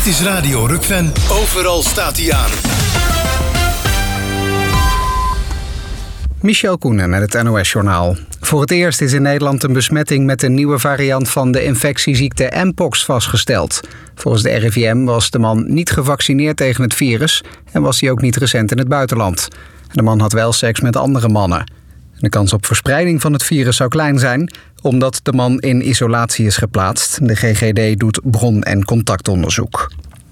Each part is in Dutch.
Dit is Radio Rukven. Overal staat hij aan. Michel Koenen met het NOS-journaal. Voor het eerst is in Nederland een besmetting met een nieuwe variant van de infectieziekte Mpox vastgesteld. Volgens de RIVM was de man niet gevaccineerd tegen het virus en was hij ook niet recent in het buitenland. De man had wel seks met andere mannen. De kans op verspreiding van het virus zou klein zijn, omdat de man in isolatie is geplaatst. De GGD doet bron- en contactonderzoek.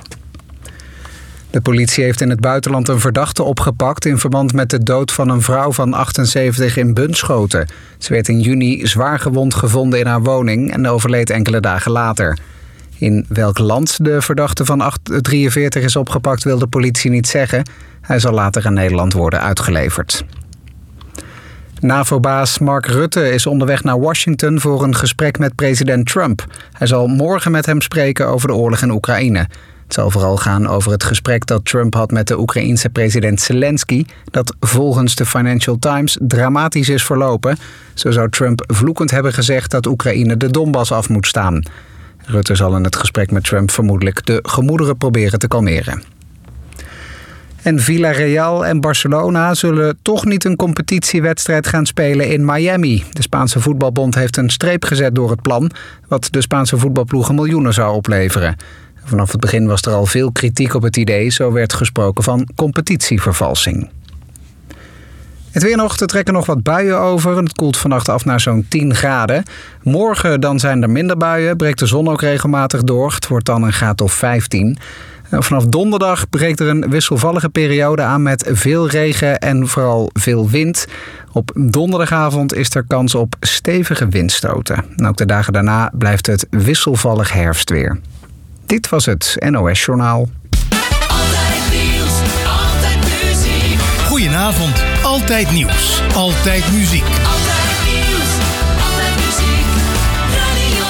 De politie heeft in het buitenland een verdachte opgepakt in verband met de dood van een vrouw van 78 in Bunschoten. Ze werd in juni zwaar gewond gevonden in haar woning en overleed enkele dagen later. In welk land de verdachte van 43 is opgepakt wil de politie niet zeggen. Hij zal later aan Nederland worden uitgeleverd. NAVO-baas Mark Rutte is onderweg naar Washington voor een gesprek met president Trump. Hij zal morgen met hem spreken over de oorlog in Oekraïne. Het zal vooral gaan over het gesprek dat Trump had met de Oekraïense president Zelensky, dat volgens de Financial Times dramatisch is verlopen. Zo zou Trump vloekend hebben gezegd dat Oekraïne de Donbass af moet staan. Rutte zal in het gesprek met Trump vermoedelijk de gemoederen proberen te kalmeren. En Villarreal en Barcelona zullen toch niet een competitiewedstrijd gaan spelen in Miami. De Spaanse voetbalbond heeft een streep gezet door het plan, wat de Spaanse voetbalploegen miljoenen zou opleveren. Vanaf het begin was er al veel kritiek op het idee. Zo werd gesproken van competitievervalsing. Het weer nog, er trekken nog wat buien over. Het koelt vannacht af naar zo'n 10 graden. Morgen dan zijn er minder buien, breekt de zon ook regelmatig door. Het wordt dan een graad of 15. Vanaf donderdag breekt er een wisselvallige periode aan met veel regen en vooral veel wind. Op donderdagavond is er kans op stevige windstoten. En ook de dagen daarna blijft het wisselvallig herfstweer. Dit was het NOS-journaal. Altijd nieuws, altijd muziek. Goedenavond, altijd nieuws, altijd muziek. Altijd nieuws, altijd muziek. Radio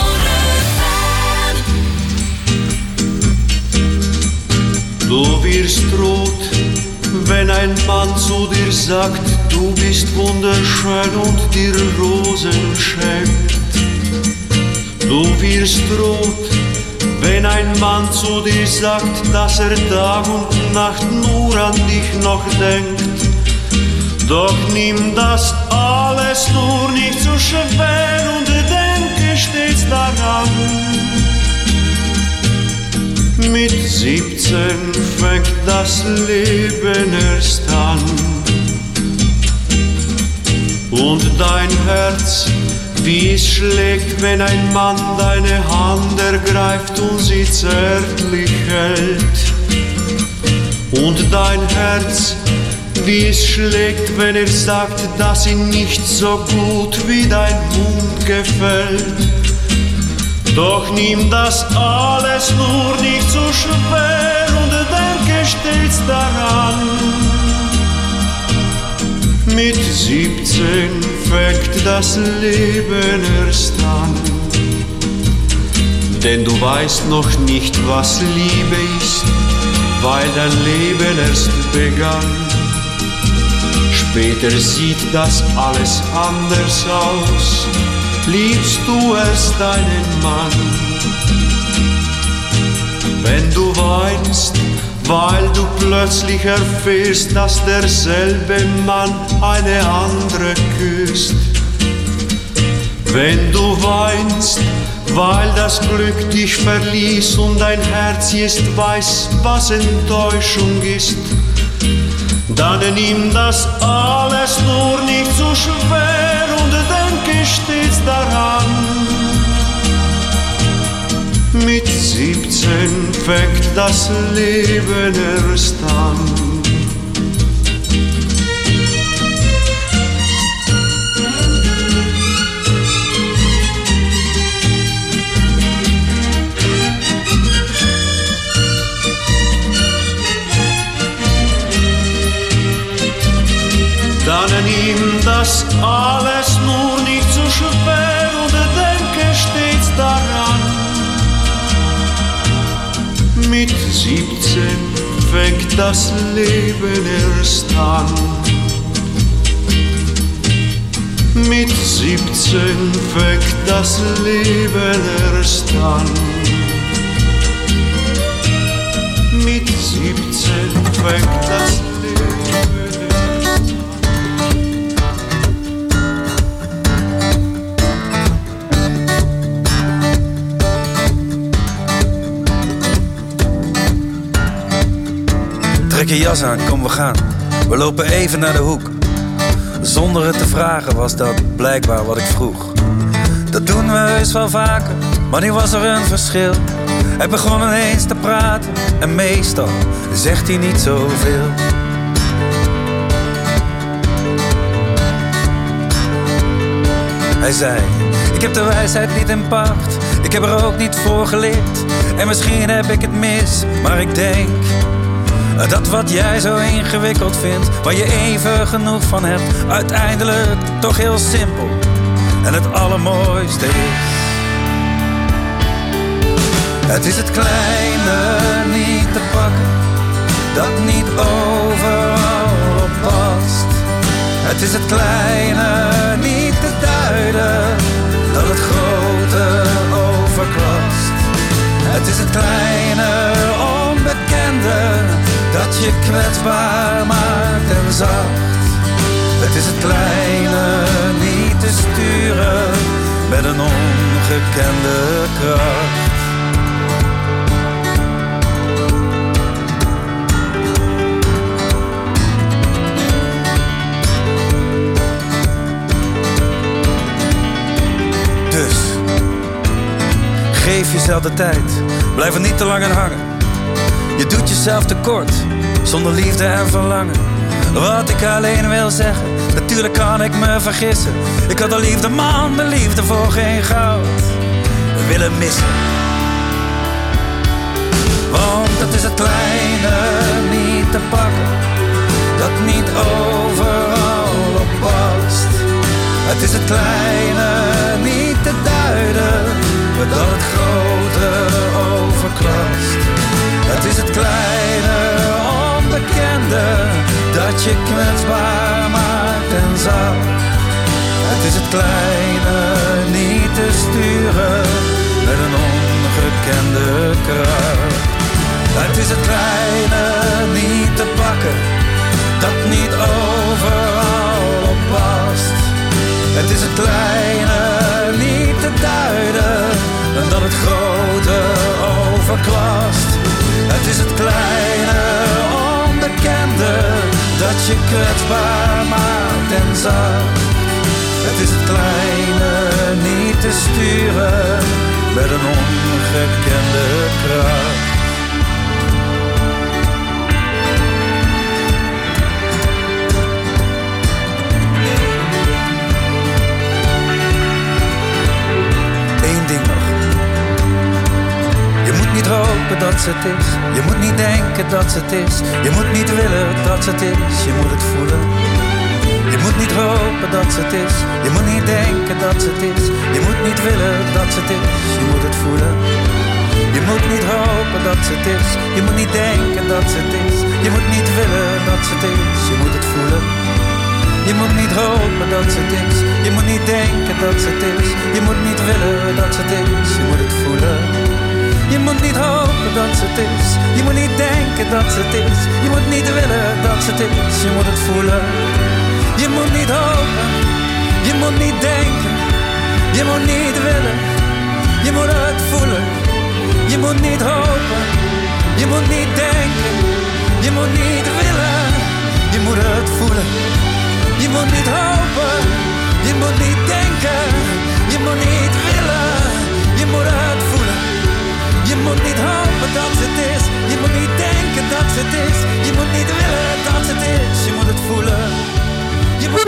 Rukven. Du wirst rot, wenn ein Mann zu dir sagt, du bist wunderschön und die Rosen schenkt. Du wirst rot, wenn ein Mann zu dir sagt, dass Tag und Nacht nur an dich noch denkt. Doch nimm das alles nur nicht so schwer und denke stets daran. Mit 17 fängt das Leben erst an. Und dein Herz, wie es schlägt, wenn ein Mann deine Hand ergreift und sie zärtlich hält. Und dein Herz, wie es schlägt, wenn sagt, dass ihm nicht so gut wie dein Mund gefällt. Doch nimm das alles nur nicht so schwer und denke stets daran. Mit 17 fängt das Leben erst an. Denn du weißt noch nicht, was Liebe ist, weil dein Leben erst begann. Später sieht das alles anders aus, liebst du erst deinen Mann. Wenn du weinst, weil du plötzlich erfährst, dass derselbe Mann eine andere küsst. Wenn du weinst, weil das Glück dich verließ und dein Herz jetzt weiß, was Enttäuschung ist, dann nimm das alles nur nicht so schwer und denke stets daran. Mit 17 fängt das Leben erst an. Dann nimm das alles nur nicht so schwer und denke stets daran. Mit 17 fängt das Leben erst an. Mit 17 fängt das Leben erst an. je jas aan, kom we gaan. We lopen even naar de hoek. Zonder het te vragen was dat blijkbaar wat ik vroeg. Dat doen we heus wel vaker, maar nu was er een verschil. Hij begon ineens te praten en meestal zegt hij niet zoveel. Hij zei, ik heb de wijsheid niet in pacht. Ik heb er ook niet voor geleerd. En misschien heb ik het mis, maar ik denk dat wat jij zo ingewikkeld vindt, waar je even genoeg van hebt, uiteindelijk toch heel simpel en het allermooiste is. Het is het kleine niet te pakken, dat niet overal op past. Het is het kleine niet te duiden, dat het grote overklast. Het is het kleine onbekende, dat je kwetsbaar maakt en zacht. Het is het kleine niet te sturen, met een ongekende kracht. Dus, geef jezelf de tijd, blijf er niet te lang aan hangen. Je doet jezelf tekort, zonder liefde en verlangen. Wat ik alleen wil zeggen, natuurlijk kan ik me vergissen. Ik had de liefde man, de liefde voor geen goud willen missen. Want het is het kleine niet te pakken, dat niet overal op past. Het is het kleine niet te duiden, dat het grote overklast. Het is het kleine onbekende, dat je kwetsbaar maakt en zacht. Het is het kleine niet te sturen, met een ongekende kracht. Het is het kleine niet te pakken, dat niet overal op past. Het is het kleine niet te duiden, dat het grote overklast. Het is het kleine onbekende, dat je kwetsbaar maakt en zacht. Het is het kleine niet te sturen, met een ongekende kracht. Eén ding nog. Je moet niet hopen dat ze het is. Je moet niet denken dat ze het is. Je moet niet willen dat ze het is. Je moet het voelen. Je moet niet hopen dat ze het is. Je moet niet denken dat ze het is. Je moet niet willen dat ze het is. Je moet het voelen. Je moet niet hopen dat ze het is. Je moet niet denken dat ze het is. Je moet niet willen dat ze het is. Je moet het voelen. Je moet niet hopen dat ze het is. Je moet niet denken dat ze het is. Je moet niet willen dat ze het is. Je moet het voelen. Je moet niet hopen dat ze het is. Je moet niet denken dat ze het is. Je moet niet willen dat ze het is. Je moet het voelen. Je moet niet hopen. Je moet niet denken. Je moet niet willen. Je moet het voelen. Je moet niet hopen. Je moet niet denken. Je moet niet willen. Je moet het voelen. Je moet niet hopen. Je moet niet denken. Je moet niet willen. Je moet het voelen. Je moet niet hopen dat het is. Je moet niet denken dat het is. Je moet niet willen dat het is. Je moet het voelen. Je moet...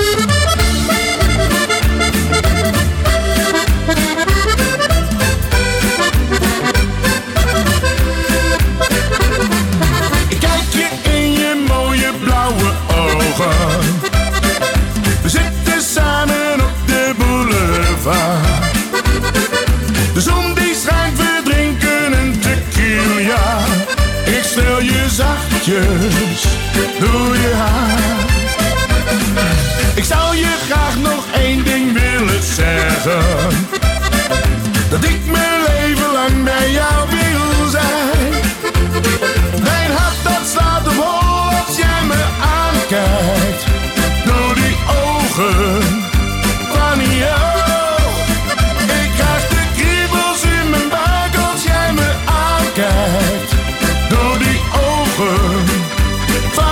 Ik kijk je in je mooie blauwe ogen. We zitten samen op de boulevard. De zon die schijnt, we drinken een tequila. Ik streel je zachtjes door je haar. Ik zou je graag nog één ding willen zeggen. Dat ik mijn leven lang bij jou wil zijn. Mijn hart dat slaat op hol als jij me aankijkt. Door die ogen van jou. Ik krijg de kriebels in mijn buik als jij me aankijkt. Door die ogen van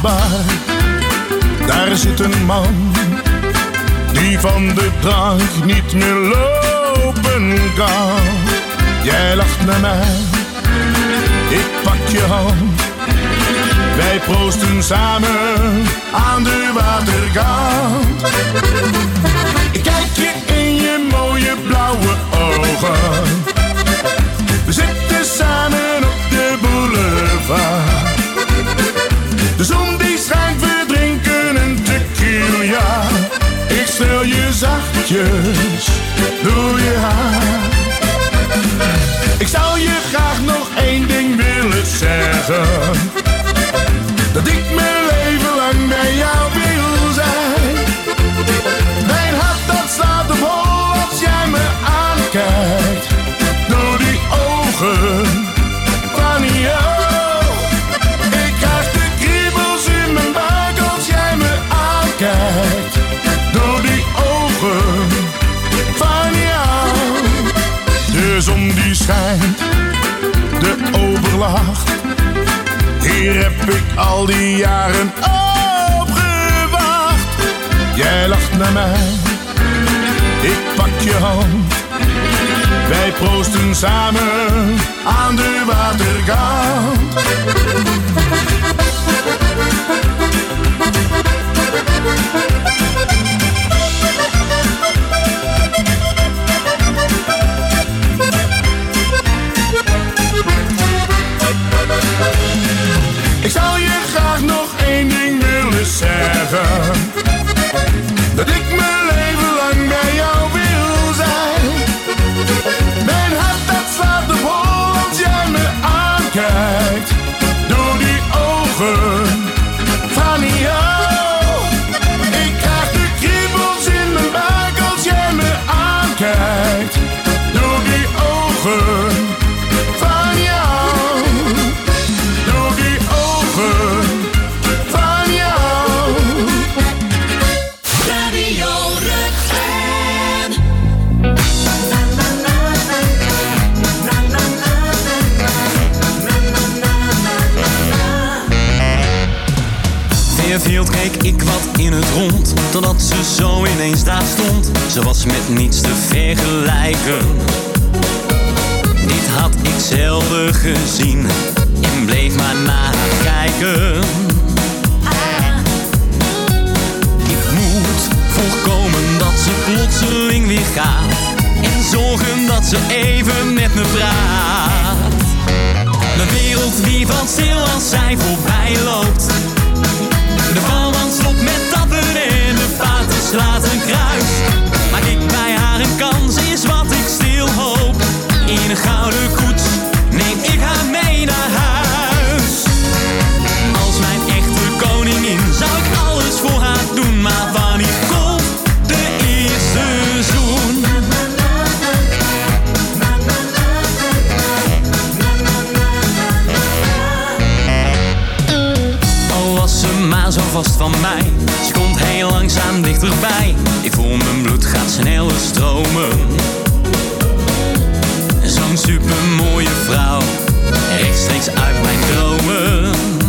bar. Daar zit een man die van de drank niet meer lopen kan. Jij lacht naar mij, ik pak je hand. Wij proosten samen aan de waterkant. Ik kijk je in je mooie blauwe ogen. We zitten samen op de boulevard. De zon die schijnt, we drinken een tequila. Ik streel je zachtjes door je haar. Ik zou je graag nog één ding willen zeggen. Dat ik mijn leven lang bij jou wil zijn. Mijn hart dat slaat op hol als jij me aankijkt. Door die ogen van jou. Ik krijg de kriebels in mijn buik als jij me aankijkt. Door die ogen van jou. De zon die schijnt, de overlacht. Hier heb ik al die jaren op gewacht. Jij lacht naar mij, ik pak je hand. Wij proosten samen aan de waterkant. Ik zou je graag nog één ding willen zeggen. Dat ik mijn leven lang bij jou wil zijn. Mijn hart dat slaat op hol als jij me aankijkt. Door die ogen van jou. Ik krijg de kriebels in mijn buik als jij me aankijkt. Door die ogen van jou. Door die ogen van jou. Radio Rutgen. Fairfield keek ik wat in het rond, totdat ze zo ineens daar stond. Ze was met niets te vergelijken. Dit had ik zelden gezien en bleef maar naar haar kijken. Ik moet voorkomen dat ze plotseling weer gaat en zorgen dat ze even met me praat. Mijn wereld die valt stil als zij voorbij loopt. De valman stopt met tappen en de pater slaat een kruis. Maak ik bij haar een kans is wat ik stil hoop. In een gouden koets neem ik haar mee naar huis. Als mijn echte koningin zou ik alles voor haar doen. Maar wanneer komt de eerste zoen? Al was ze maar zo vast van mij, ze komt heel langzaam dichterbij. Ik voel mijn bloed gaat sneller stromen. Zo'n supermooie vrouw, rechtstreeks uit mijn dromen.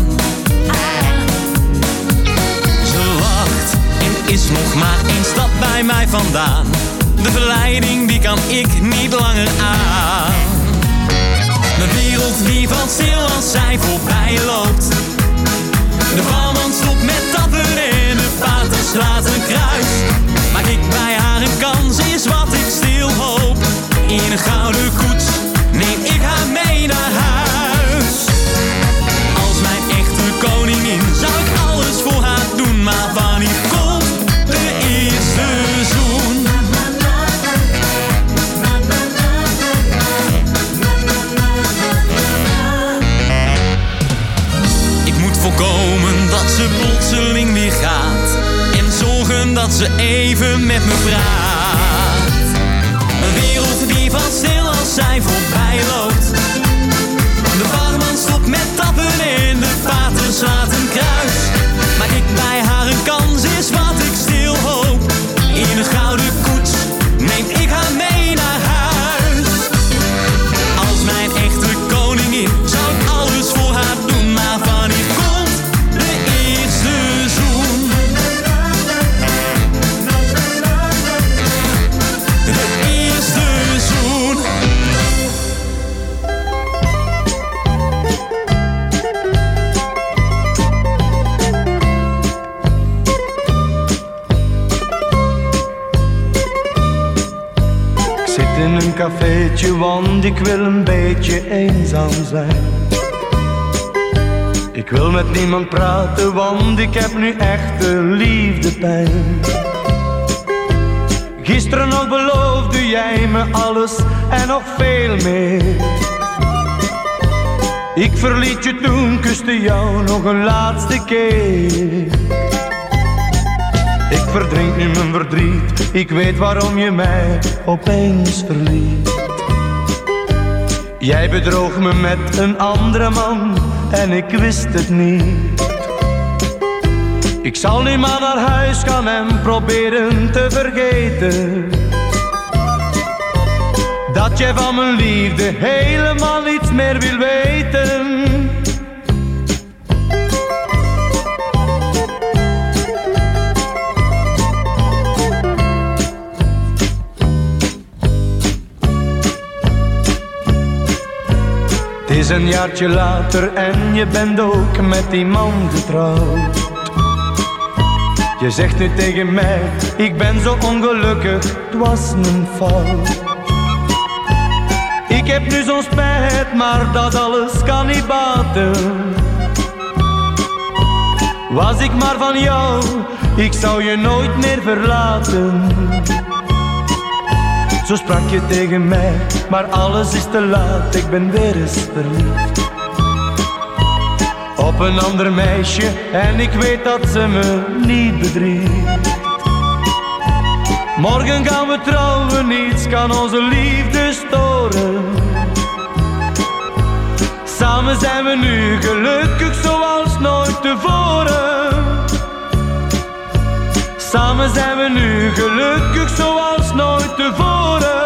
Ze lacht en is nog maar één stap bij mij vandaan. De verleiding die kan ik niet langer aan. Mijn wereld die valt stil als zij voorbij loopt. De valman stopt met tappen en de pater slaat een kruis. Maak ik bij haar een kans is wat ik stil hoop. In een gouden koets neem ik haar mee naar huis. Als mijn echte koningin zou ik alles voor haar doen. Maar wanneer komt de eerste zoen? Ik moet voorkomen dat ze plotseling weer gaat en zorgen dat ze even met me praat. Een wereld die valt stil als zij voorbij loopt. De barman stopt met tappen en de pater slaat een kruis. Maak ik bij haar een kans is wat ik stil hoop. In een gouden koets neem ik haar mee naar huis. Als mijn echte koningin zou ik alles voor haar doen. Maar wanneer komt de eerste beetje, want ik wil een beetje eenzaam zijn. Ik wil met niemand praten, want ik heb nu echte liefdepijn. Gisteren nog beloofde jij me alles en nog veel meer. Ik verliet je toen, kuste jou nog een laatste keer. Ik verdrink nu mijn verdriet, ik weet waarom je mij opeens verliet. Jij bedroog me met een andere man en ik wist het niet. Ik zal nu maar naar huis gaan en proberen te vergeten dat jij van mijn liefde helemaal niets meer wil weten. Het is een jaartje later en je bent ook met die man getrouwd. Je zegt nu tegen mij, ik ben zo ongelukkig, het was mijn fout. Ik heb nu zo'n spijt, maar dat alles kan niet baten. Was ik maar van jou, ik zou je nooit meer verlaten. Zo sprak je tegen mij, maar alles is te laat, ik ben weer eens verliefd op een ander meisje en ik weet dat ze me niet bedriegt. Morgen gaan we trouwen, niets kan onze liefde storen. Samen zijn we nu gelukkig zoals nooit tevoren. Samen zijn we nu gelukkig zoals nooit tevoren.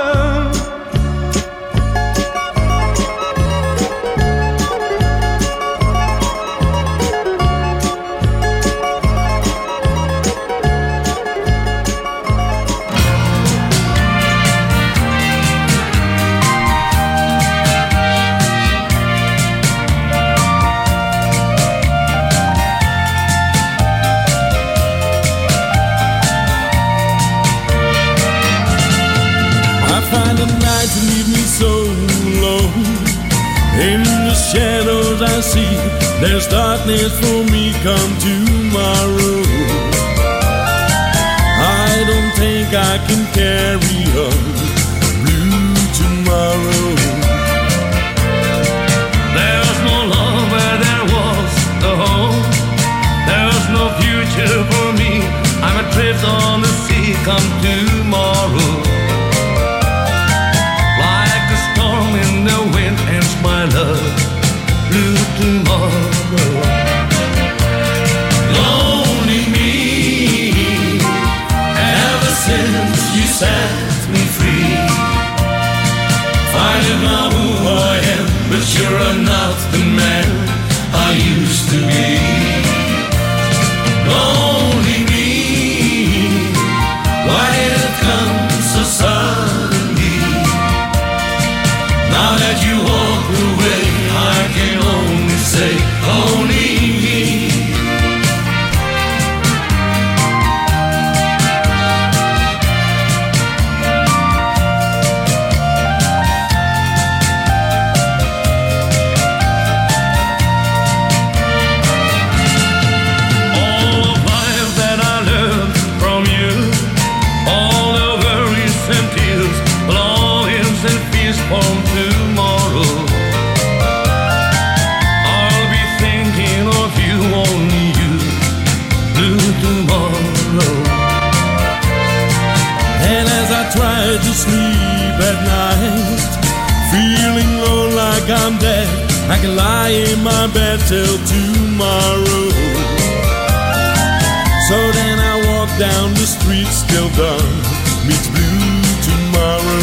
Shadows I see, there's darkness for me come tomorrow. I don't think I can carry on blue tomorrow. There's no love where there was a home. There's no future for me. I'm adrift on the sea come tomorrow. Like a storm in the wind ends my love. Blue tomorrow. Lonely me, ever since you set me free. Finding out who I am, but you're not the man I used to be. Lonely me, why did it come so suddenly? Now that you walk away, I can only say, only me. All of life that I learned from you, all the worries and tears, longings and fears from tomorrow. Try to sleep at night, feeling low like I'm dead. I can lie in my bed till tomorrow. So then I walk down the street, still dark, meets blue tomorrow.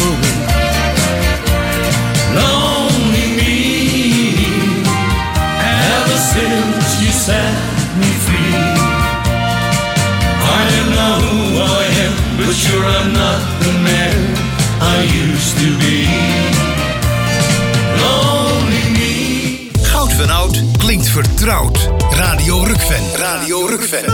Lonely me, ever since you set me free. I don't know who I am, but sure I'm not the man I used to be. Lonely me. Goud van Oud klinkt vertrouwd. Radio Rukven. Radio Rukven.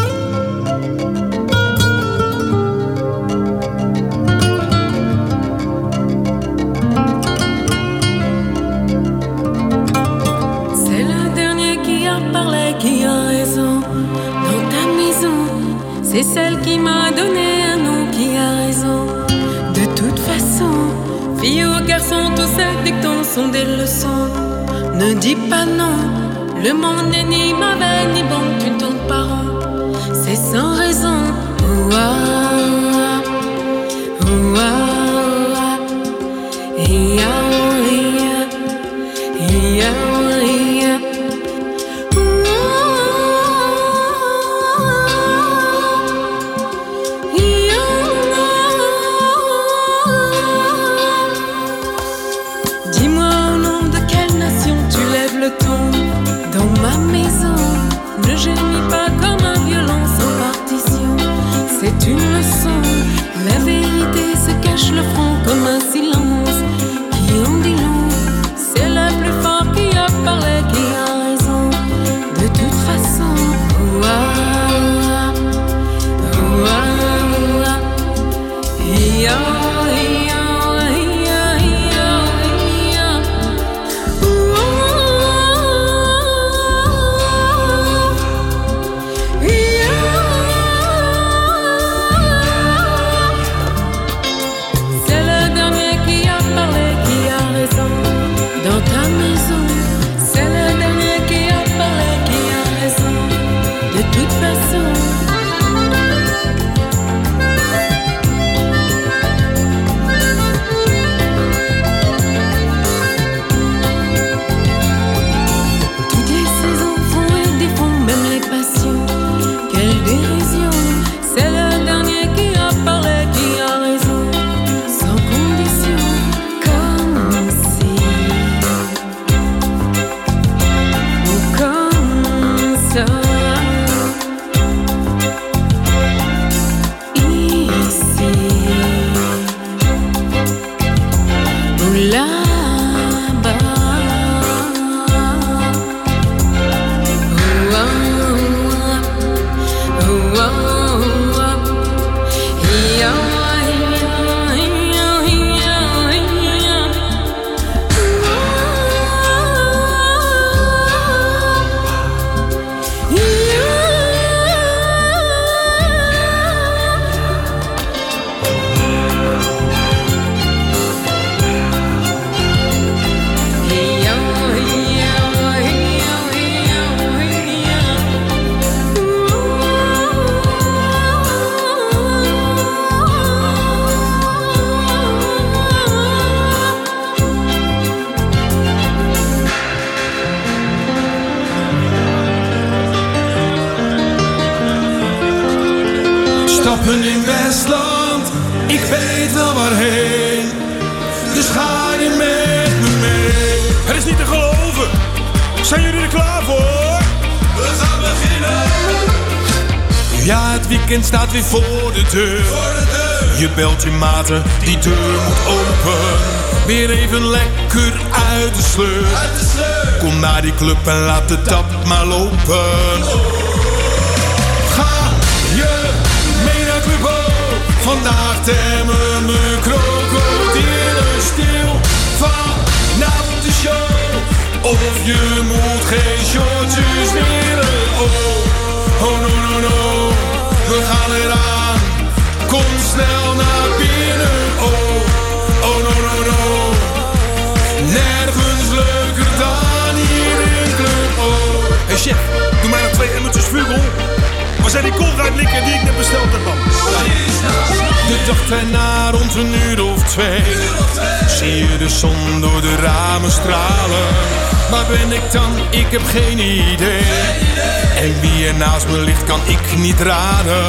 c'est celle qui m'a donné un nom qui a raison. De toute façon, filles ou garçons, tous ces dictons sont des leçons. Ne dis pas non, le monde n'est ni mauvais ni bon, tu ne tournes pas rond. C'est sans raison. Ouah, ouah, iya, iya, iya, iya. Dis-moi au nom de quelle nation tu lèves le ton. Dans ma maison, ne gémis pas comme un violon sans partition. C'est une leçon, la vérité se cache le front comme un silence qui en dit long. C'est le plus fort qui a parlé, qui a raison. De toute façon, ouah, ouah, iya, iya. Dans ta maison, c'est le dernier qui a parlé, qui a raison. De toute façon. Toutes les saisons font et défont, même les passions. Quelle dérision, c'est le dernier qui a parlé, qui a raison. Sans condition. Stappen in Westland, ik weet wel waarheen. Dus ga je met me mee. Het is niet te geloven. Zijn jullie er klaar voor? We gaan beginnen. Ja, het weekend staat weer voor de deur. Je belt je maten, die deur moet open. Weer even lekker uit de sleur. Kom naar die club en laat de tap maar lopen. Ga je mee naar Club O. Vandaag temmen me krokodillen stil. Vanavond de show. Of je moet geen shortjes willen. Oh, oh no no no. We gaan eraan. Kom snel naar binnen. Oh, oh no no no. Nergens leuker dan hier in Club O. Hey chef, doe mij nog 2 emmertjes vugel. Waar zijn die koolruitlikken die ik net besteld heb dan? De dag erna rond 1:02 zie je de zon door de ramen stralen. Waar ben ik dan? Ik heb geen idee. En wie er naast me ligt kan ik niet raden.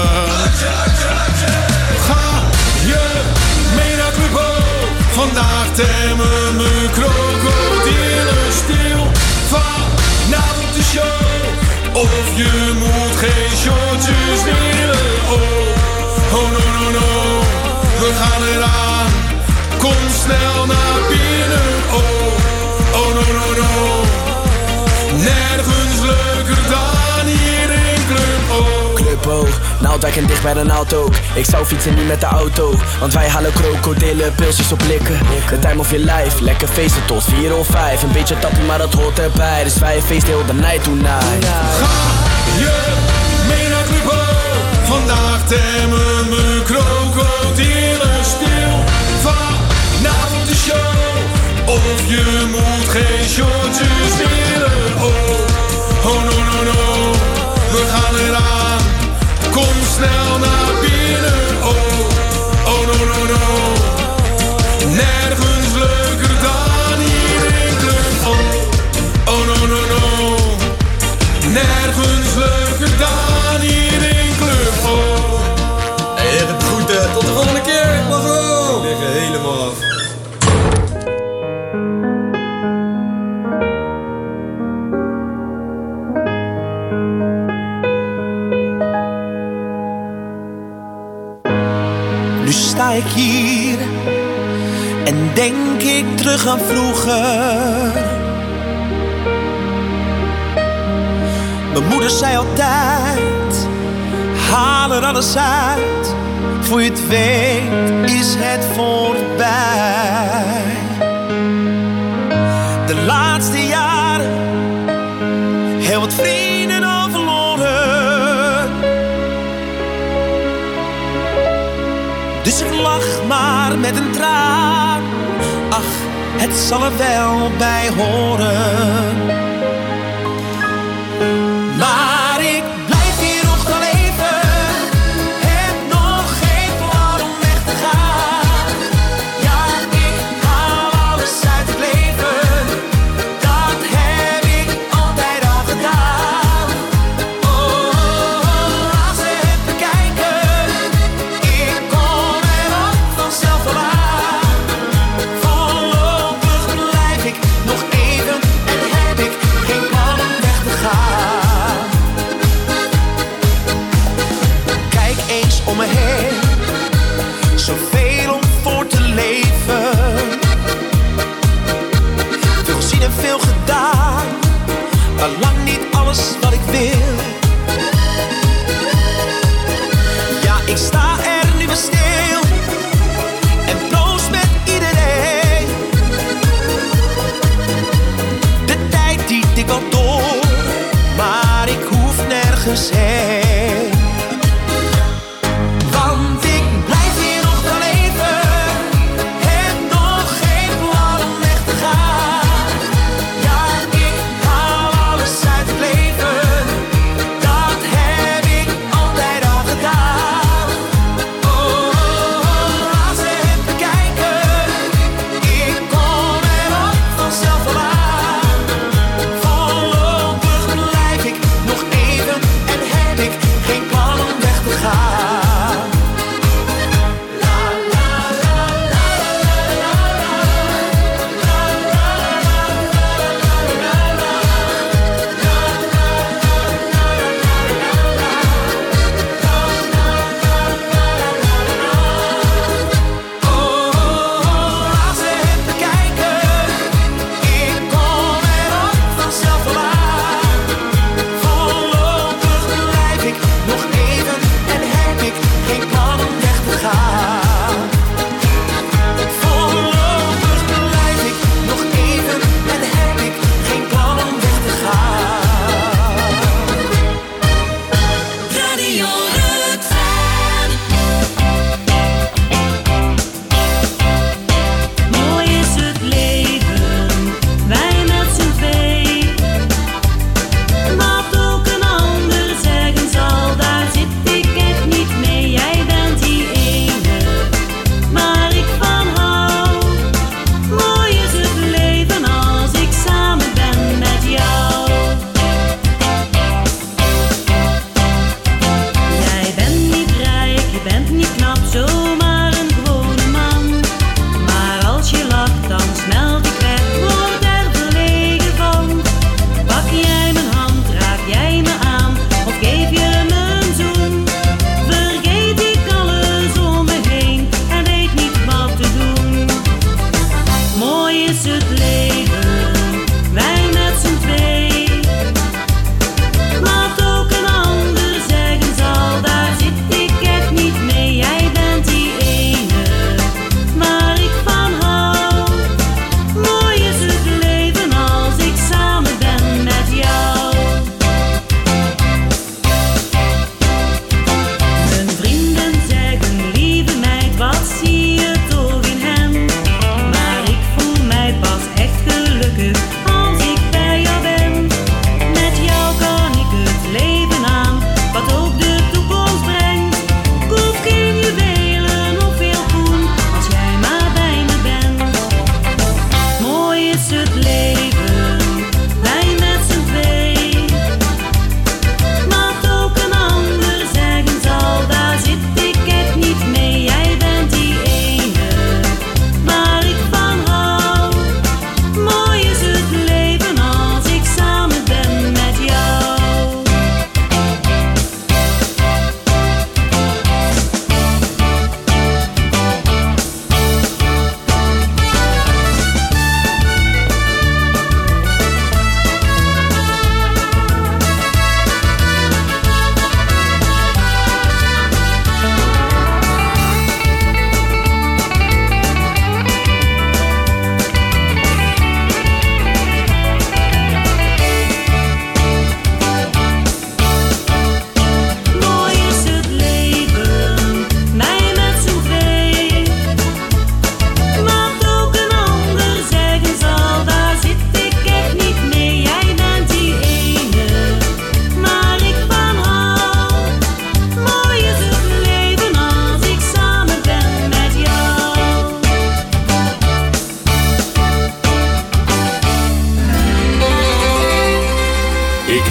Ga je mee naar Club O? Vandaag temmen me krokodillen stil. Vanavond de show. Of je moet geen shortjes willen. Oh, oh no no no. We gaan eraan. Kom snel naar binnen. Oh, oh no no no. Nergens leuker dan hier in Club O. Club O, Naaldwijk en dicht bij de naald ook. Ik zou fietsen niet met de auto, want wij halen krokodillen, pilsjes op likken. The time of your life, lekker feesten tot 4 of 5. Een beetje tappie, maar dat hoort erbij. Dus wij feesten heel de night tonight. Ga je mee naar Club O? Vandaag Vannacht hebben we krokodillen stil. Vanavond de show, of je moet geen shortjes willen. Oh, oh no no no, we gaan eraan. Kom snel naar binnen. Oh, oh no no no. Nergens leuker dan hier in Club. Oh, oh no no no. Nergens leuker dan hier in Club. Oh. Hey, het goed, tot de volgende keer. Mazzel. We liggen helemaal af. Nu sta ik hier en denk ik terug aan vroeger. Mijn moeder zei altijd, haal er alles uit. Voor je het weet is het voorbij. De laatste jaren, heel wat vrienden al verloren. Dus ik lach maar met een traan. Ach, het zal er wel bij horen. Maar ik blijf hier nog wel even. Heb nog geen plan om weg te gaan. Ja, ik haal alles uit het leven. Dat heb ik altijd al gedaan. Oh, als ze het bekijken, ik kom er ook vanzelf wel aan. Voorlopig blijf ik nog even en heb ik geen plan om weg te gaan. Kijk eens om me heen, zoveel om voor te leven. Veel gezien en veel gedaan, maar lang niet alles wat ik wil. Ja, ik sta er nu weer stil en proost met iedereen. De tijd die ik al door, maar ik hoef nergens heen. Want ik blijf hier nog wel even. Heb nog geen plan om weg te gaan. Ja, ik haal alles uit het leven. Dat heb ik altijd al gedaan. Oh, als ze het bekijken, ik kom er ook vanzelf wel aan. Voorlopig blijf ik nog even en heb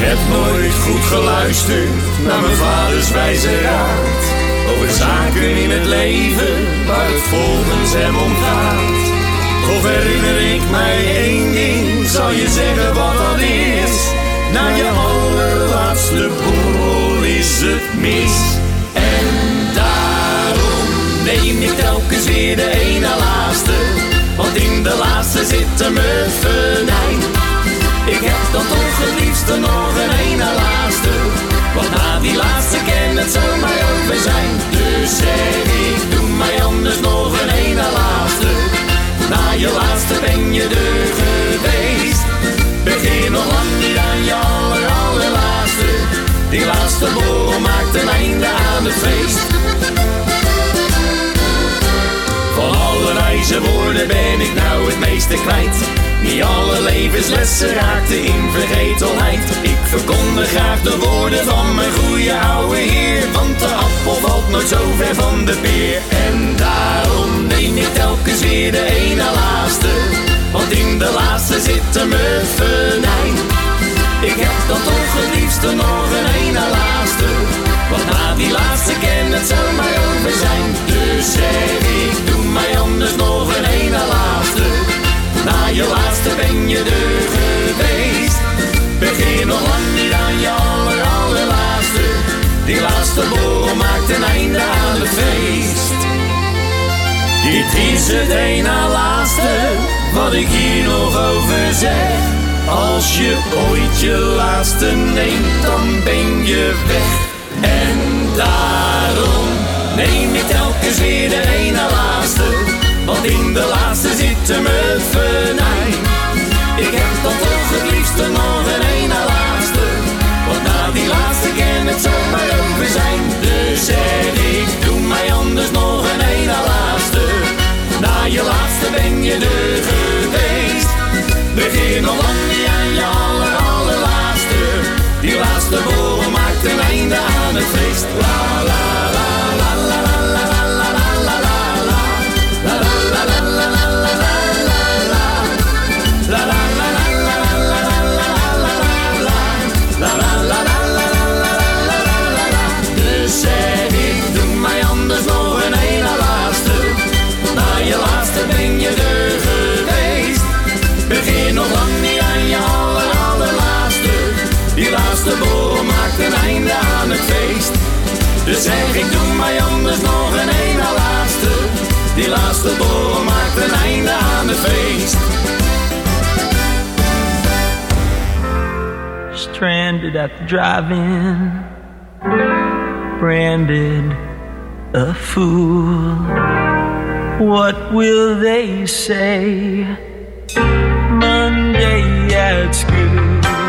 heb nooit goed geluisterd naar mijn vaders wijze raad. Over zaken in het leven waar het volgens hem om gaat. Of herinner ik mij één ding, zal je zeggen wat dat is. Na je allerlaatste borrel is het mis. En daarom neem ik telkens weer de ene laatste. Want in de laatste zit er mijn venijn. Ik heb dan toch het liefste nog een ene laatste. Want na die laatste kan het zomaar over zijn. Dus zeg ik, doe mij anders nog een ene laatste. Na je laatste ben je er geweest. Begin nog lang niet aan je allerlaatste. Die laatste borrel maakt een einde aan het feest. Van alle wijze woorden ben ik nou het meeste kwijt. Niet alle levenslessen raakten in vergetelheid. Ik verkondig graag de woorden van mijn goede oude heer. Want de appel valt nooit zo ver van de peer. En daarom neem ik telkens weer de ene laatste. Want in de laatste zit er mijn venijn. Ik heb dan toch het liefste nog een ene laatste. Want na die laatste kan het zomaar over zijn. Dus zeg ik, doe mij anders nog een ene laatste. Na je laatste ben je er geweest. Begin nog lang niet aan je allerlaatste. Die laatste borrel maakt een einde aan het feest. Dit is het ene laatste wat ik hier nog over zeg. Als je ooit je laatste neemt, dan ben je weg. En daarom neem ik telkens weer de ene laatste. Want in de laatste zit er mijn venijn. Ik heb dan toch het liefste nog een ene laatste. Want na die laatste kan het zomaar over zijn. Dus zeg ik, doe mij anders nog een ene laatste. Na je laatste ben je er geweest. Begin nog lang niet aan je allerlaatste. Die laatste borrel maakt een einde aan het feest. La la la la la la la la la la la la. La la la la la la la la la. La la la la la la la la la la. La la la la la la la la la. Dus zeg ik, doe mij anders nog een ene laatste. Na je laatste ben je er geweest. Begin nog lang niet aan je allerlaatste. Die laatste borrel maakt een einde aan het feest. Dus zeg ik, doe mij anders nog een ene laatste. Die laatste borrel maakt een einde aan het feest. Stranded at the drive-in, branded a fool. What will they say Monday at school?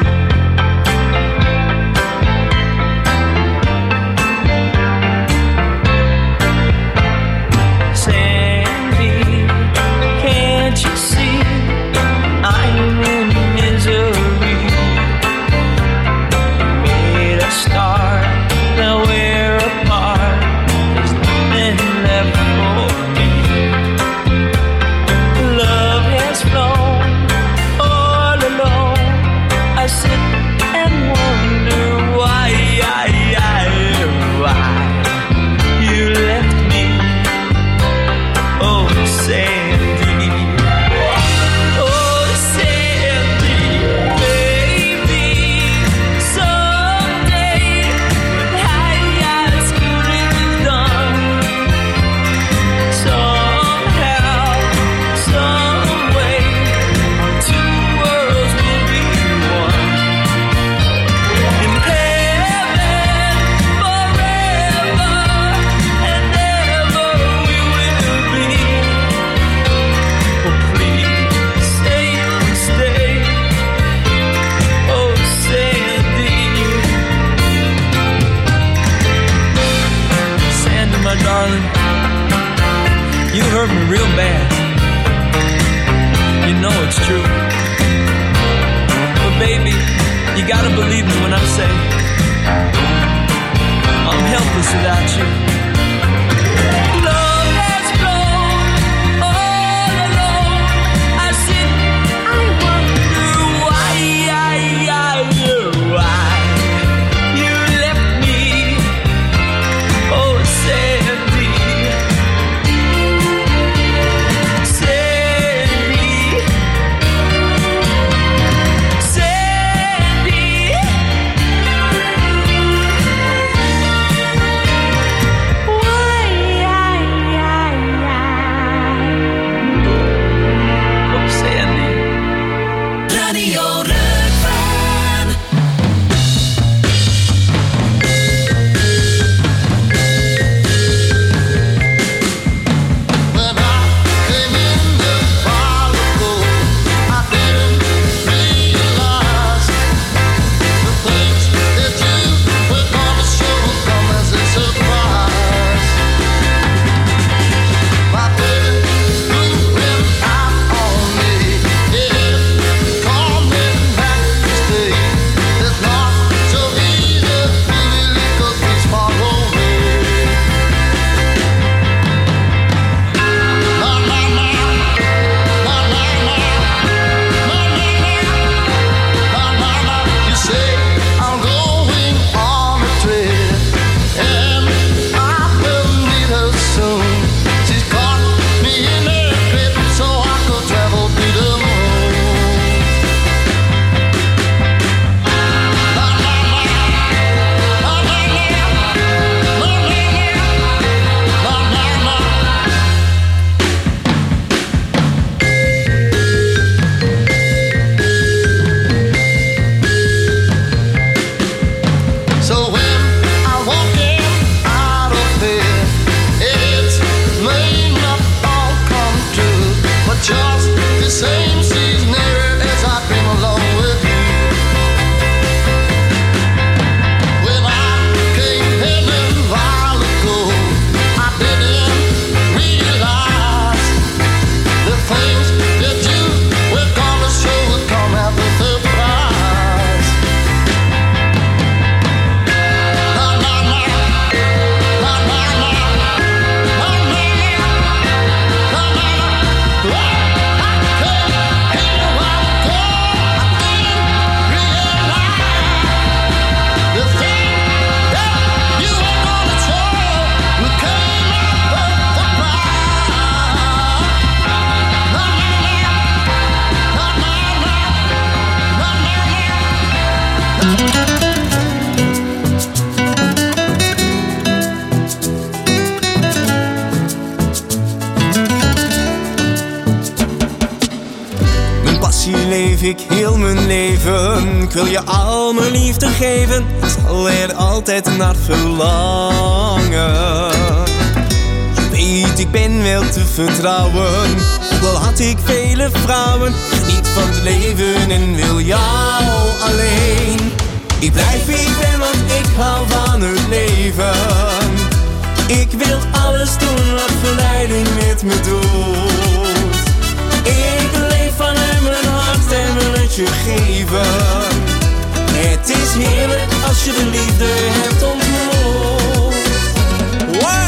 Sandy, can't you see I'm in misery? Made a start, now we're apart. There's nothing left for me. Love has flown all alone. I sit and wonder why you left me. Oh, Sandy. Oh, Sandy, baby. Someday when high school is done, somehow, some way, our two worlds will be one. In heaven forever and ever we will be. Oh, please stay. Oh, Sandy. Sandy, my darling, you hurt me real bad. You know it's true. But baby, you gotta believe me when I say I'm helpless without you. Love has flown all alone. I sit, I wonder why ik heel mijn leven. Ik wil je al mijn liefde geven, ik zal er altijd naar verlangen. Je weet, ik ben wel te vertrouwen, ook al had ik vele vrouwen. Geniet van het leven en wil jou alleen. Ik blijf wie ik ben, want ik hou van het leven. Ik wil alles doen wat verleiding met me doet. Ik leef vanuit mijn hart en wil het je geven. Het is heerlijk als je de liefde hebt ontmoet. Why?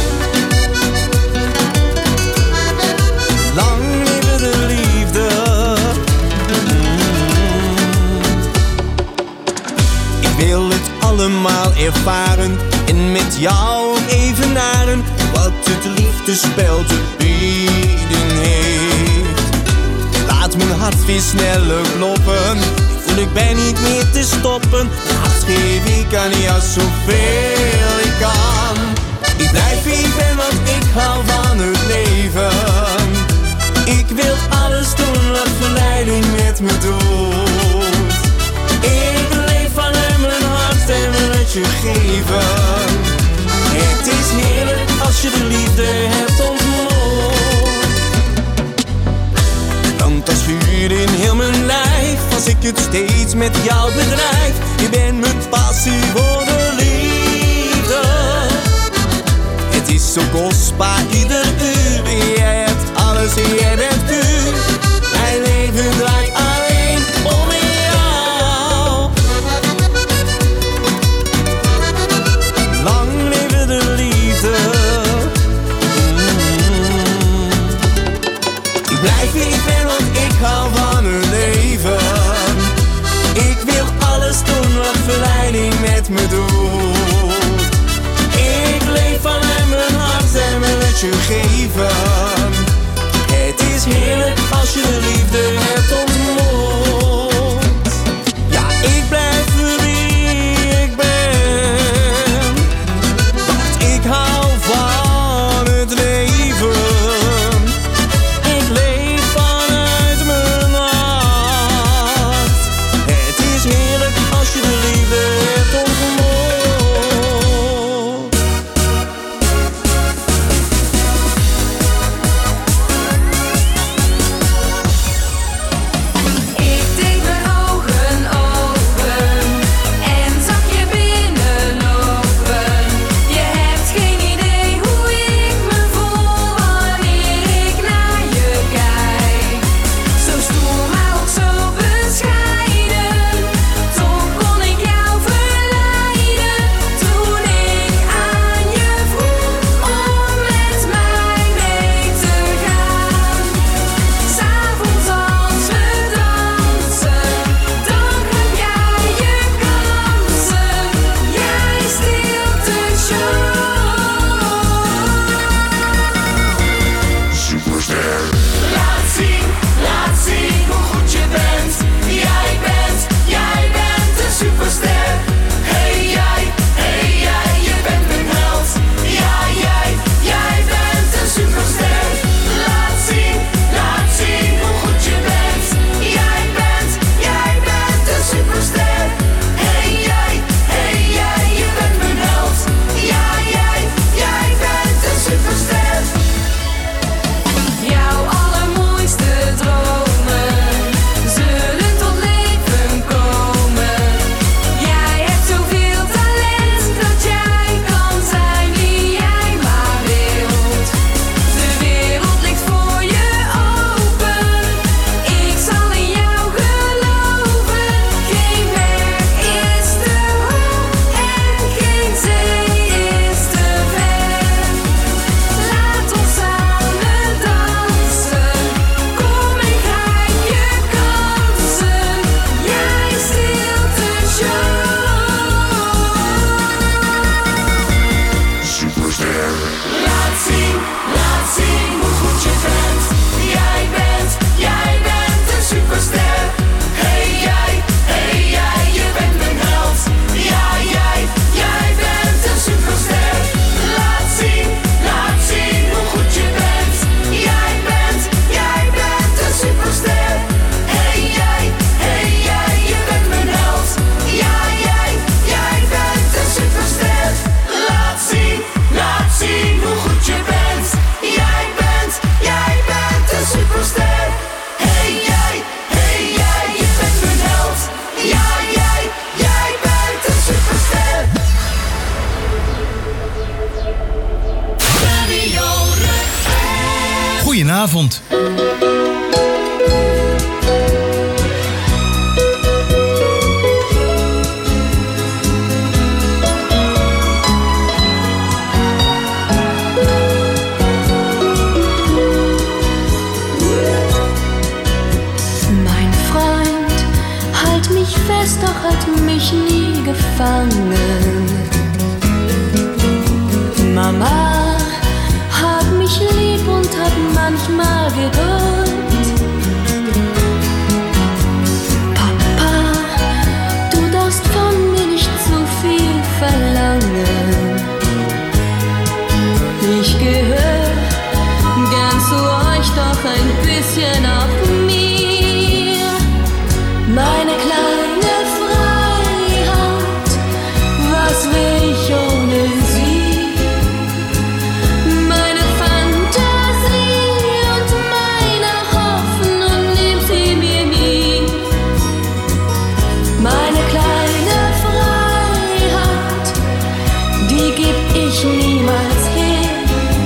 Lang leven de liefde. Ik wil het allemaal ervaren en met jou evenaren wat het liefdespel te bieden heeft. Laat mijn hart weer sneller kloppen, ik voel ik ben niet meer te stoppen. Hart geef ik aan jou zoveel ik kan. Ik blijf wie ik ben, want ik hou van het leven. Ik wil alles doen wat verleiding met me doet. Ik leef vanuit mijn hart en wil het je geven. Het is heerlijk als je de liefde hebt ontmoet. Want als vuur in heel mijn lijf, als ik het steeds met jou bedrijf. Je bent mijn passie voor de liefde. Het is zo kostbaar ieder uur. Jij hebt alles en jij bent puur. Mijn leven draait alleen om jou. Lang leven de liefde. Ik blijf wie ik ben, want ik hou van het leven. Ik wil alles doen wat verleiding met me doet. Ik leef vanuit mijn hart en wil het je geven. Het is Goedenavond. Mein Freund, halt mich fest, doch hat mich nie gefangen. Mama hat mich lieb und hat manchmal Geduld. Papa, du darfst von mir nicht zu viel verlangen. Ich gehöre gern zu euch, doch ein bisschen auch mir. Meine kleine Freiheit, was will ich ohne sie? Meine Fantasie und meine Hoffnung nimmt sie mir nie. Meine kleine Freiheit, die geb ich niemals her,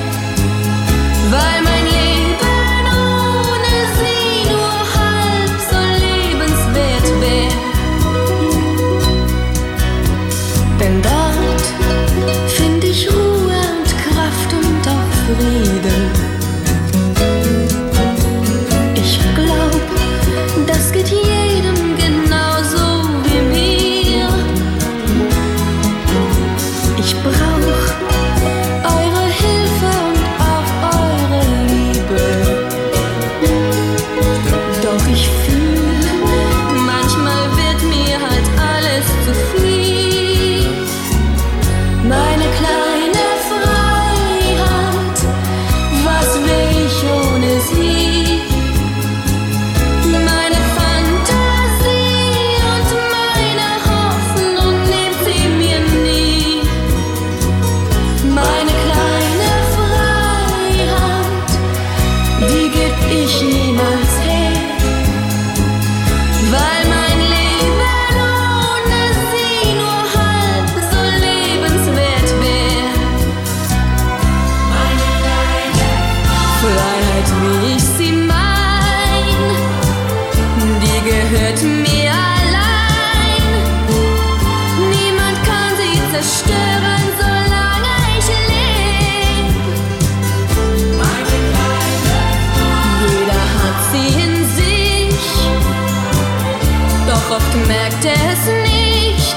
weil mein Leben ohne sie nur halb so lebenswert wär. Denn dort find ich Ruhe und Kraft und auch Frieden. Ich glaub, das geht jedem genauso wie mir. Ich brauch eure Hilfe und auch eure Liebe. Doch ich fühl, manchmal wird mir halt alles zu viel. Meine kleine Freiheit, was will ich ohne sie? Meine Fantasie und meine Hoffnung nimmt sie mir nie. Meine kleine Freiheit, die geb ich niemals her, weil mein Leben ohne sie nur halb so lebenswert wär. Meine kleine Freiheit, wie ich sie mein, die gehört mir allein. Niemand kann sie zerstören, solange ich leb. Meine kleine Freiheit, jeder hat sie in sich, doch oft merkt er es nicht,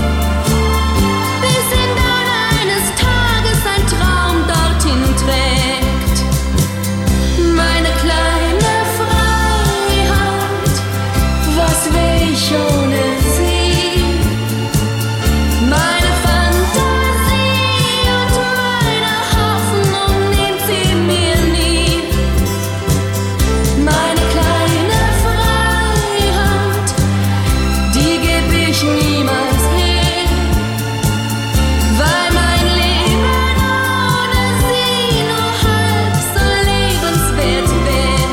bis ihn dann eines Tages ein Traum dorthin trägt. Meine kleine Freiheit, was will ich ohne sie? Meine Fantasie und meine Hoffnung nimmt sie mir nie. Meine kleine Freiheit, die geb ich niemals her, weil mein Leben ohne sie nur halb so lebenswert wär,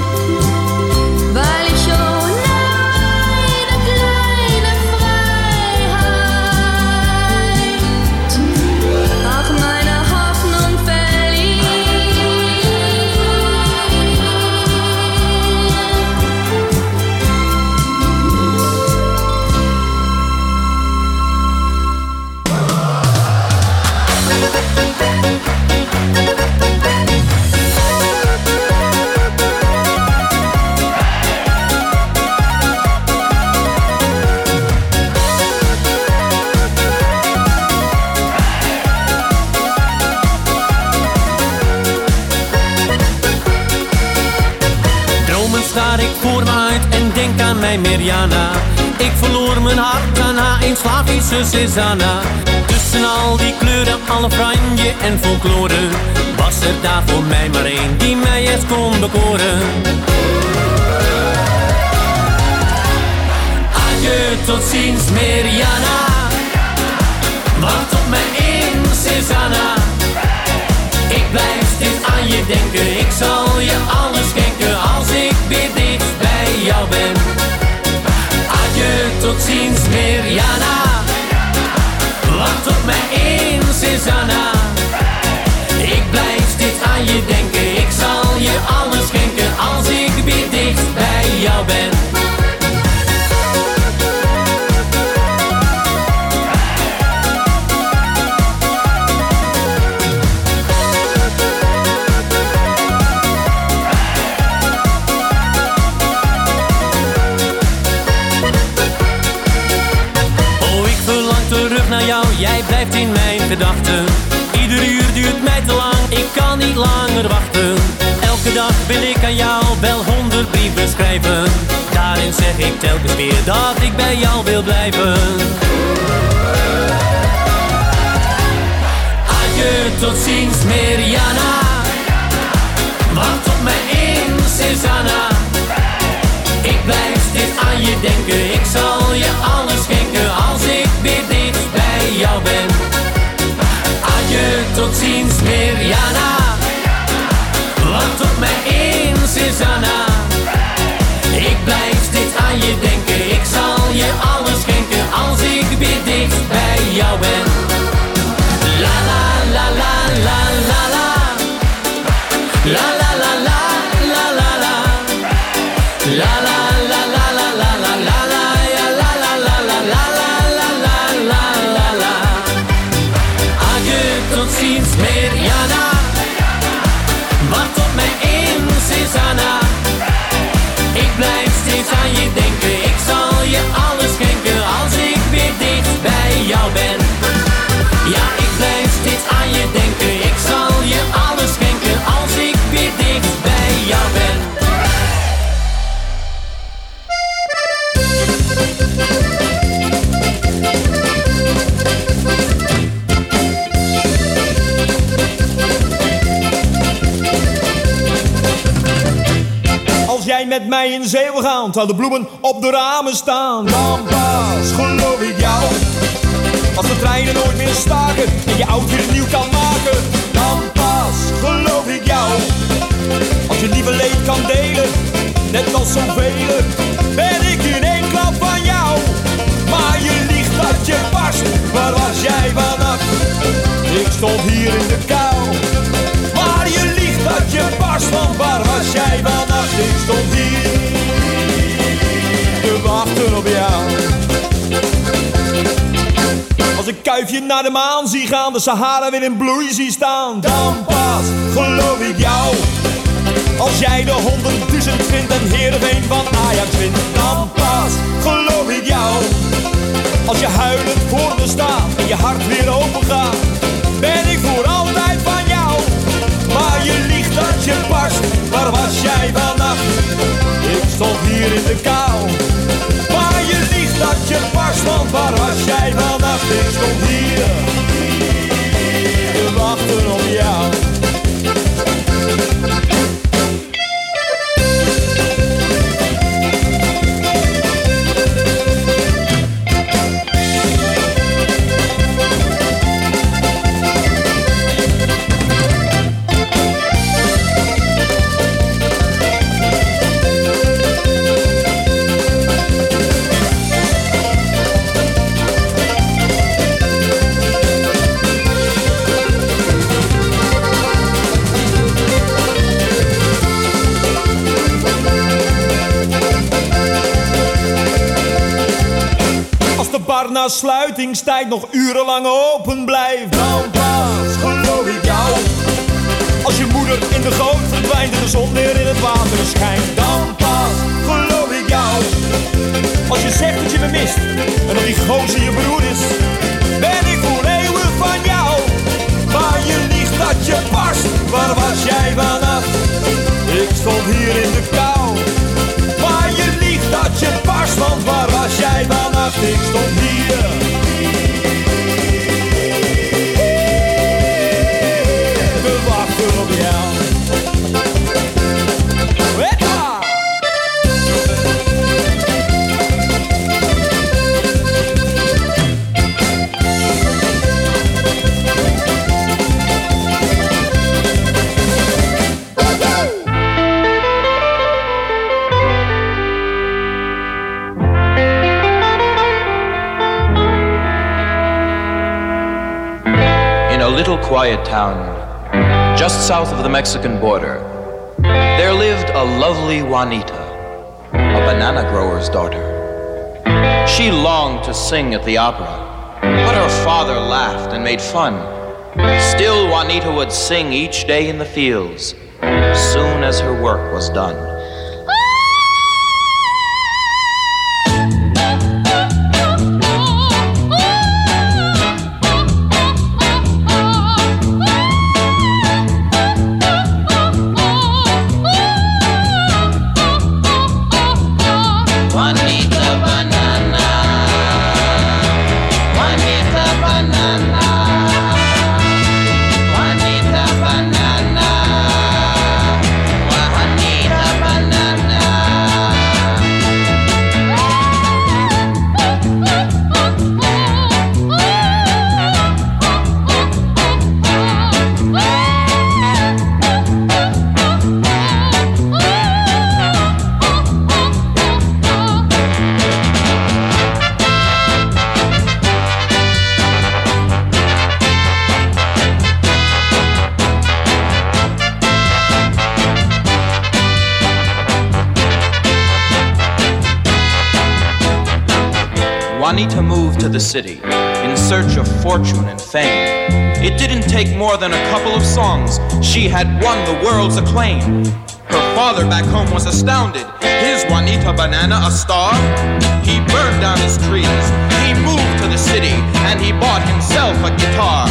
weil ich ohne meine kleine Freiheit auch meine Hoffnung verliere. Dromen staar ik voor me uit en denk aan mijn Mirjana. Ik verloor mijn hart aan haar een Slavische Susanna. Tussen al die kleuren, alle franje en folklore, was er daar voor mij maar één die mij eens kon bekoren. Adieu, tot ziens Mirjana, wacht op mij in Susanna. Ik blijf steeds aan je denken, ik zal je alles schenken als ik weer dicht bij jou ben. Adieu, tot ziens Mirjana, wacht op mij in Susanna. Ik blijf steeds aan je denken, ik zal je alles terug naar jou, jij blijft in mijn gedachten. Ieder uur duurt mij te lang, ik kan niet langer wachten. Elke dag wil ik aan jou wel 100 brieven schrijven. Daarin zeg ik telkens weer dat ik bij jou wil blijven. Adieu, tot ziens, Mariana. Wacht op mij in, Susanna. Ik blijf steeds aan je denken, ik zal je alles schenken als ik weer dicht bij jou ben. Adieu, tot ziens, Mariana. Wacht op mij in, Susanna. Ik blijf steeds aan je denken, ik zal je alles schenken als ik weer dicht bij jou ben. La la la la la la la. La la la la la la la. La la la la la la la la la. Ja la la la la la la la la la la. Adieu, tot ziens, Mariana. Wacht op mij in, Susanna. Ik blijf steeds aan je denken, ik zal je alles schenken als ik weer dicht bij jou ben. Ja, ik blijf steeds aan je denken, ik zal je alles schenken als ik weer dicht bij jou ben. Als jij met mij in zee wil gaan, terwijl de bloemen op de ramen staan, dan pas geloof ik jou. Als de treinen nooit meer staken en je oud weer nieuw kan maken, dan pas geloof ik jou. Als je lieve leed kan delen, net als zoveel, ben ik in één klap van jou. Maar je liegt dat je barst, waar was jij vannacht? Ik stond hier in de kou. Maar je liegt dat je barst, want waar was jij vannacht? Ik stond hier te wachten op jou. Als ik kuifje naar de maan zie gaan, de Sahara weer in bloei zie staan, dan pas geloof ik jou. Als jij de 100.000 vindt en Heerenveen van Ajax wint, dan pas geloof ik jou. Als je huilend voor me staat en je hart weer open gaat, ben ik voor altijd van jou. Maar je liegt dat je barst, waar was jij vannacht? Ik stond hier in de kou. Maar je liegt dat je barst, want waar was jij vannacht? Ik stond hier te wachten op jou. Bar na sluitingstijd nog urenlang open blijft, dan pas geloof ik jou. Als je moeder in de goot verdwijnt en de zon weer in het water schijnt, dan pas geloof ik jou. Als je zegt dat je me mist en dat die gozer je broer is, ben ik voor eeuwig van jou. Maar je liegt dat je barst, waar was jij vannacht? Ik stond hier in de kou. Maar je liegt dat je barst, want waar was jij vannacht? Ik stond hier te wachten op jou. Hoppa! Little quiet town, just south of the Mexican border, there lived a lovely Juanita, a banana grower's daughter. She longed to sing at the opera, but her father laughed and made fun. Still, Juanita would sing each day in the fields, soon as her work was done. Juanita moved to the city in search of fortune and fame. It didn't take more than a couple of songs. She had won the world's acclaim. Her father back home was astounded. Is Juanita Banana a star? He burned down his trees. He moved to the city and he bought himself a guitar.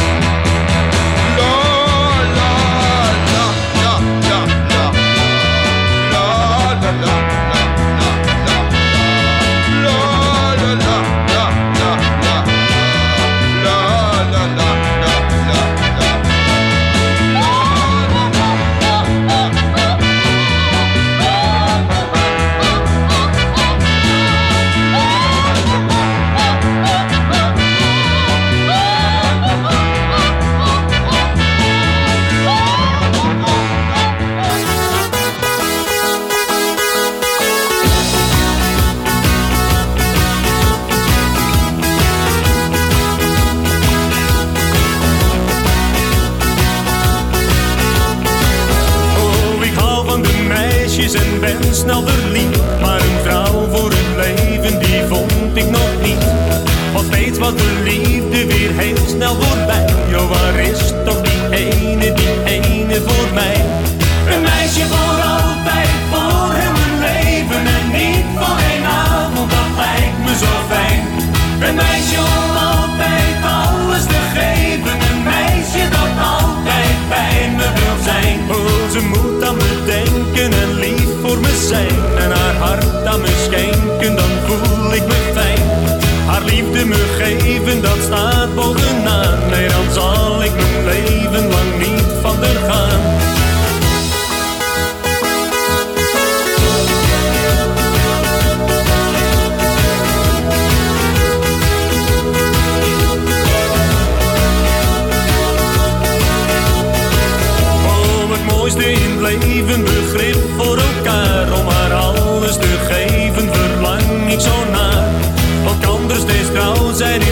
En ben snel verliefd, maar een vrouw voor het leven die vond ik nog niet. Want steeds was de liefde weer heel snel voorbij. Jo, waar is toch die ene voor mij? Een meisje voor altijd, voor heel mijn leven en niet voor één avond, dat lijkt me zo fijn. Een meisje om altijd alles te geven, een meisje dat altijd bij me wil zijn. Oh, ze moet aan me denken en lief voor me zijn en haar hart aan me schenken, dan voel ik me fijn. Haar liefde me geven, dat staat bovenaan. Nee, dan zal ik mijn leven lang niet van haar gaan. In het leven begrip voor elkaar, om haar alles te geven verlang ik zo naar. Ook anders des trouw zijn